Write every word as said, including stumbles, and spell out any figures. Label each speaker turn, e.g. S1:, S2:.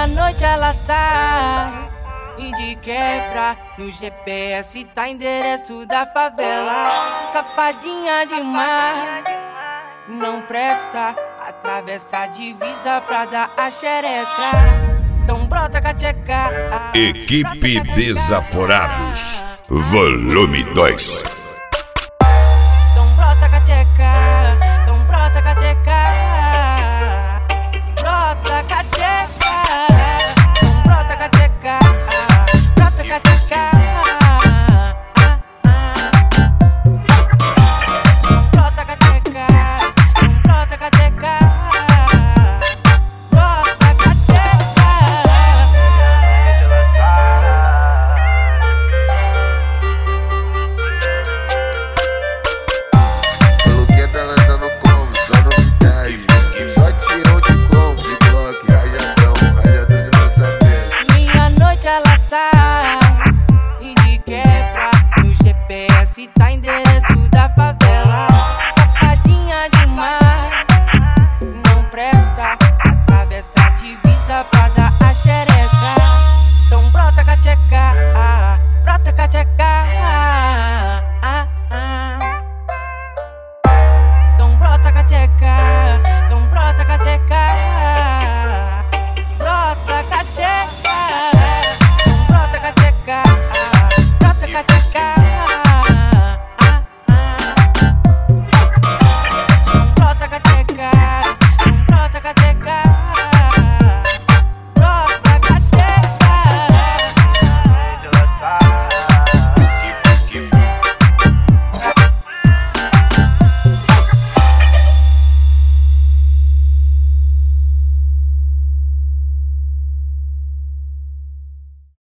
S1: à noite ela sai e de quebra no G P S tá endereço da favela. Safadinha demais, não presta, atravessa a divisa pra dar a xereca. Então brota cacheca.
S2: Equipe Desaforados, volume dois.